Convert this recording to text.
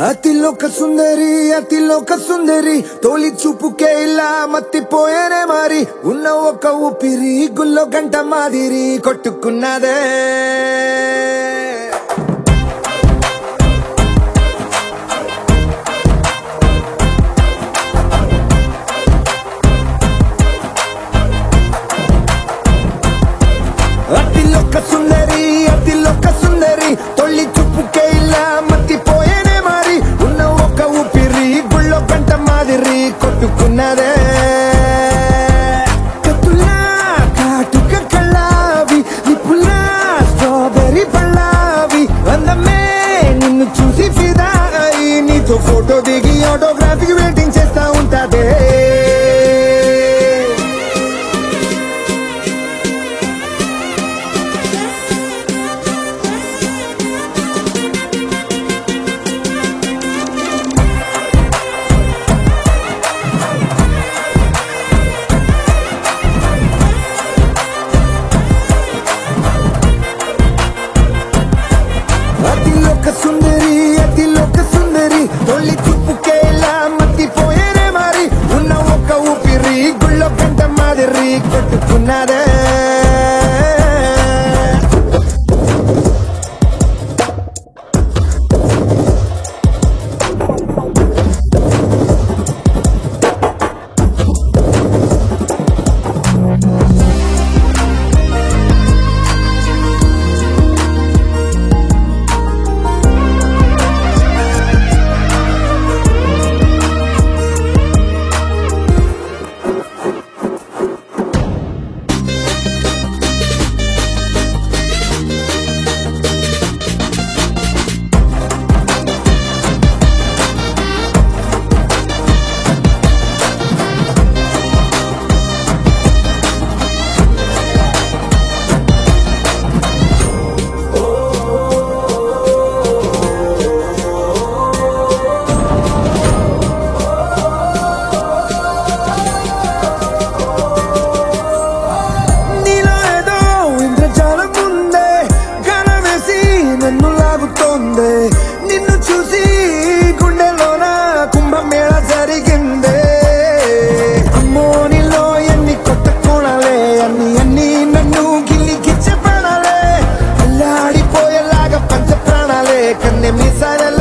అతిలోక సుందరి తోలి చూపుకే ఇలా మత్తిపోయేనే మారి ఉన్న ఒక ఊపిరి గుల్లో గంట మాదిరి కొట్టుకున్నదే అతిలోక సుందరి తొలి చూపుకే ఇలా మత్తిపోయేనే మారి ఉన్న ఒక ఊపిరి గుళ్ళో గంట మాదిరి కొట్టుకున్నదే కత్తులా కాటుక కళ్ళావి నిప్పులా స్ట్రాబెర్రీ పళ్ళావి అందమే నిన్ను చూసి ఫిదా అయి నీతో ఫోటో దిగి ఆటోగ్రాఫీకి వెయిటింగ్ చేస్తా ఉంటాదే అతిలోక సుందరి తొలి చూపుకే ఇలా మత్తిపోయేనే మారి ఉన్న ఒక ఊపిరి గుళ్ళో గంట మాదిరి కొట్టుకున్నదే నిన్ను చూసి గుండెలోన కుంభమేళ జరిగిందే అమ్మో నీలో ఎన్ని కొత్త కోణాలే అన్ని నన్ను గిల్లి గిచ్చే ప్రాణాలే అల్లాడిపోయేలాగా పంచ ప్రాణాలే కన్నె మీసాలే